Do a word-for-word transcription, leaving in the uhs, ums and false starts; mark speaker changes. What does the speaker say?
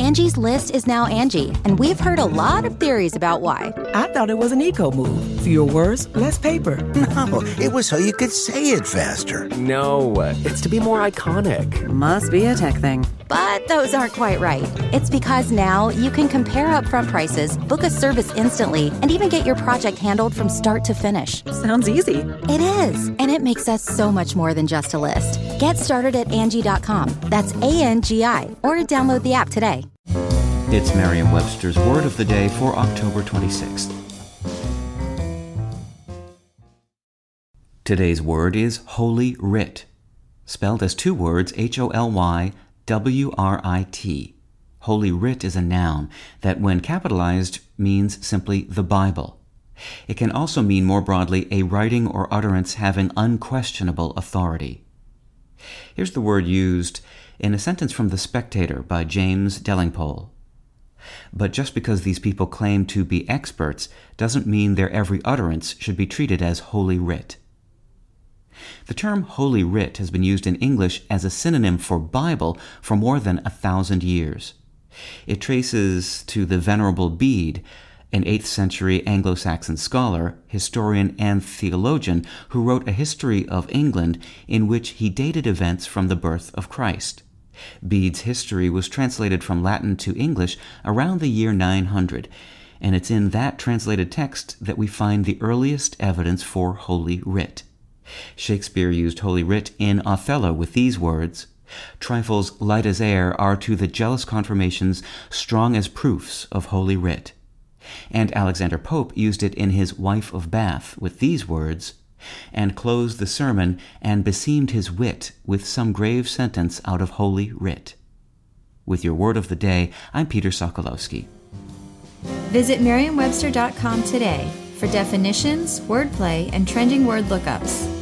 Speaker 1: Angie's List is now Angie, and we've heard a lot of theories about why.
Speaker 2: I thought it was an eco move. Fewer words, less paper.
Speaker 3: No, it was so you could say it faster.
Speaker 4: No, it's to be more iconic.
Speaker 5: Must be a tech thing.
Speaker 1: But those aren't quite right. It's because now you can compare upfront prices, book a service instantly, and even get your project handled from start to finish.
Speaker 5: Sounds easy.
Speaker 1: It is, and it makes us so much more than just a list. Get started at Angie dot com. That's A N G I, or download the app today.
Speaker 6: It's Merriam-Webster's Word of the Day for October twenty-sixth. Today's word is Holy Writ, spelled as two words, H O L Y W R I T. Holy Writ is a noun that, when capitalized, means simply the Bible. It can also mean more broadly a writing or utterance having unquestionable authority. Here's the word used in a sentence from The Spectator by James Delingpole. But just because these people claim to be experts doesn't mean their every utterance should be treated as Holy Writ. The term Holy Writ has been used in English as a synonym for Bible for more than a thousand years. It traces to the Venerable Bede, an eighth century Anglo-Saxon scholar, historian, and theologian who wrote a history of England in which he dated events from the birth of Christ. Bede's history was translated from Latin to English around the year nine hundred, and it's in that translated text that we find the earliest evidence for Holy Writ. Shakespeare used Holy Writ in Othello with these words, "Trifles light as air are to the jealous confirmations strong as proofs of Holy Writ." And Alexander Pope used it in his Wife of Bath with these words, "and closed the sermon and beseemed his wit with some grave sentence out of Holy Writ." With your Word of the Day, I'm Peter Sokolowski.
Speaker 7: Visit Merriam Webster dot com today for definitions, wordplay, and trending word lookups.